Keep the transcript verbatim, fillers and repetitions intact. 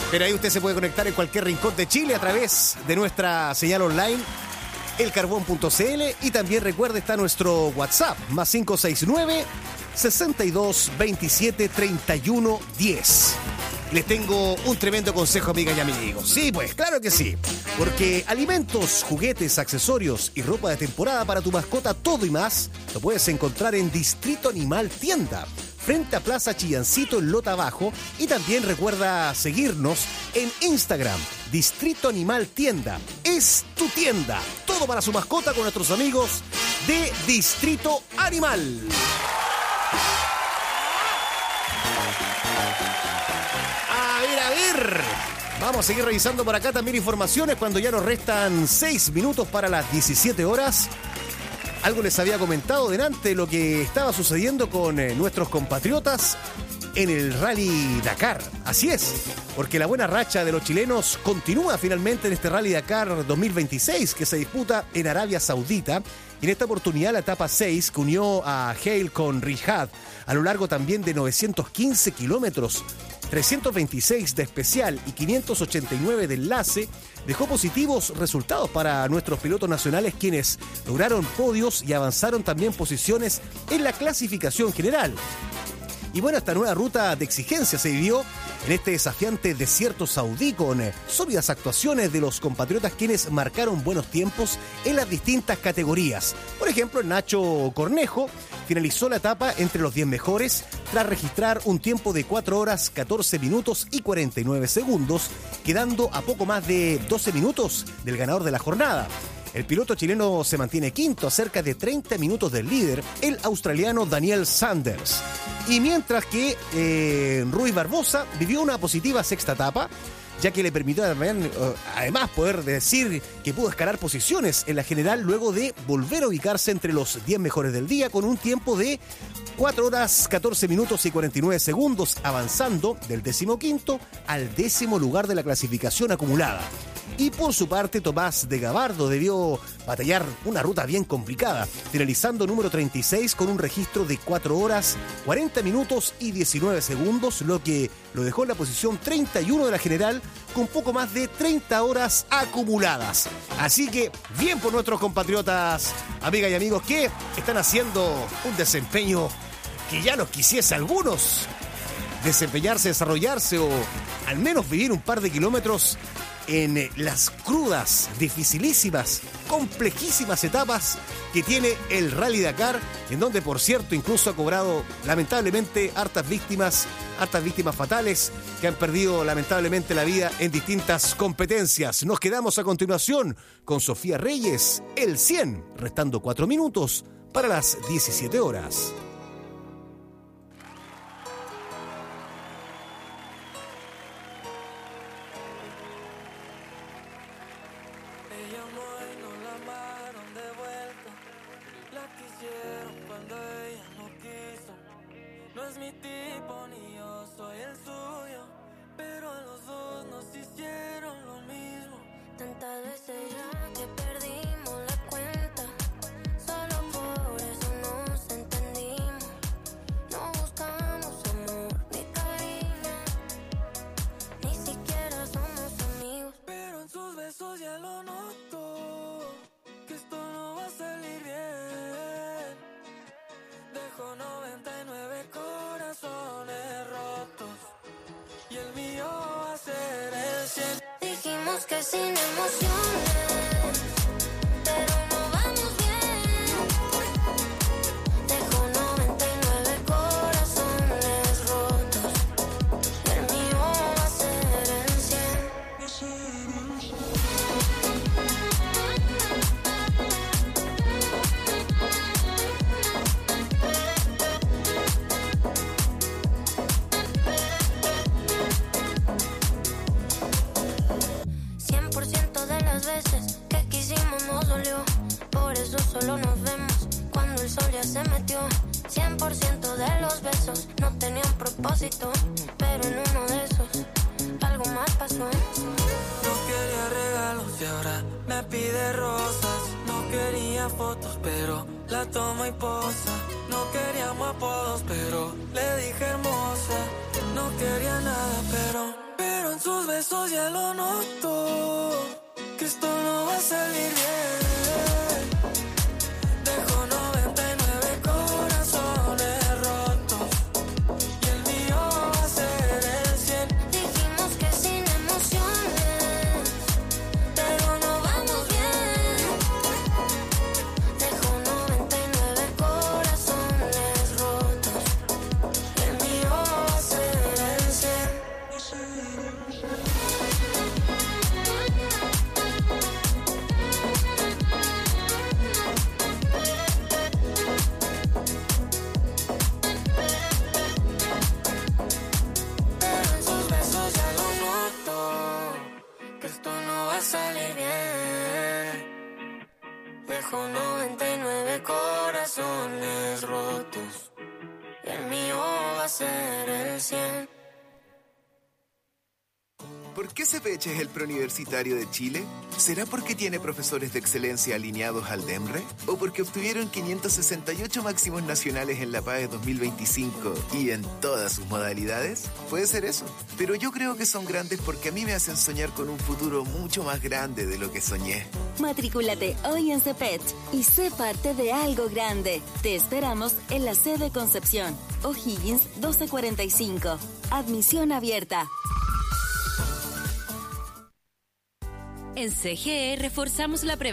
Pero ahí usted se puede conectar en cualquier rincón de Chile a través de nuestra señal online, el carbón punto c l, y también recuerde está nuestro WhatsApp, más cinco seis nueve, sesenta y dos, veintisiete, treinta y uno, diez. Les tengo un tremendo consejo, amigas y amigos. Sí, pues, claro que sí. Porque alimentos, juguetes, accesorios y ropa de temporada para tu mascota, todo y más, lo puedes encontrar en Distrito Animal Tienda, frente a Plaza Chillancito en Lota Bajo. Y también recuerda seguirnos en Instagram, Distrito Animal Tienda. Es tu tienda. Todo para su mascota con nuestros amigos de Distrito Animal. A ver, a ver. Vamos a seguir revisando por acá también informaciones cuando ya nos restan seis minutos para las diecisiete horas. Algo les había comentado delante lo que estaba sucediendo con eh, nuestros compatriotas en el Rally Dakar. Así es, porque la buena racha de los chilenos continúa finalmente en este Rally Dakar dos mil veintiséis que se disputa en Arabia Saudita. Y en esta oportunidad la etapa seis, que unió a Hale con Riyadh a lo largo también de novecientos quince kilómetros, trescientos veintiséis de especial y quinientos ochenta y nueve de enlace, dejó positivos resultados para nuestros pilotos nacionales, quienes lograron podios y avanzaron también posiciones en la clasificación general. Y bueno, esta nueva ruta de exigencia se vivió en este desafiante desierto saudí con eh, sólidas actuaciones de los compatriotas, quienes marcaron buenos tiempos en las distintas categorías. Por ejemplo, Nacho Cornejo finalizó la etapa entre los diez mejores tras registrar un tiempo de cuatro horas, catorce minutos y cuarenta y nueve segundos, quedando a poco más de doce minutos del ganador de la jornada. El piloto chileno se mantiene quinto a cerca de treinta minutos del líder, el australiano Daniel Sanders. Y mientras que eh, Rui Barbosa vivió una positiva sexta etapa, ya que le permitió además poder decir que pudo escalar posiciones en la general luego de volver a ubicarse entre los diez mejores del día con un tiempo de cuatro horas, catorce minutos y cuarenta y nueve segundos, avanzando del decimoquinto al décimo lugar de la clasificación acumulada. Y por su parte, Tomás de Gabardo debió batallar una ruta bien complicada, finalizando número treinta y seis con un registro de cuatro horas, cuarenta minutos y diecinueve segundos, lo que lo dejó en la posición treinta y uno de la general con poco más de treinta horas acumuladas. Así que bien por nuestros compatriotas, amigas y amigos, que están haciendo un desempeño que ya nos quisiese algunos desempeñarse, desarrollarse o al menos vivir un par de kilómetros en las crudas, dificilísimas, complejísimas etapas que tiene el Rally Dakar, en donde, por cierto, incluso ha cobrado lamentablemente hartas víctimas, hartas víctimas fatales que han perdido lamentablemente la vida en distintas competencias. Nos quedamos a continuación con Sofía Reyes, el cien, restando cuatro minutos para las diecisiete horas. Pero le dije hermosa, no quería nada, pero, pero en sus besos ya lo noto, que esto no va a salir bien. Dejo noventa y nueve corazones rotos y el mío va a ser el cien. Dijimos que sin emociones, pero no vamos bien. Dejo noventa y nueve corazones rotos y el mío va a ser el cien. Salir bien. Dejo noventa y nueve corazones rotos y el mío va a ser el cien. ¿Por qué C P H es el preuniversitario de Chile? ¿Será porque tiene profesores de excelencia alineados al DEMRE? ¿O porque obtuvieron quinientos sesenta y ocho máximos nacionales en la PAE dos mil veinticinco y en todas sus modalidades? Puede ser eso. Pero yo creo que son grandes porque a mí me hacen soñar con un futuro mucho más grande de lo que soñé. Matrículate hoy en C P H y sé parte de algo grande. Te esperamos en la sede Concepción, O'Higgins doce cuarenta y cinco. Admisión abierta. En C G E reforzamos la prevención.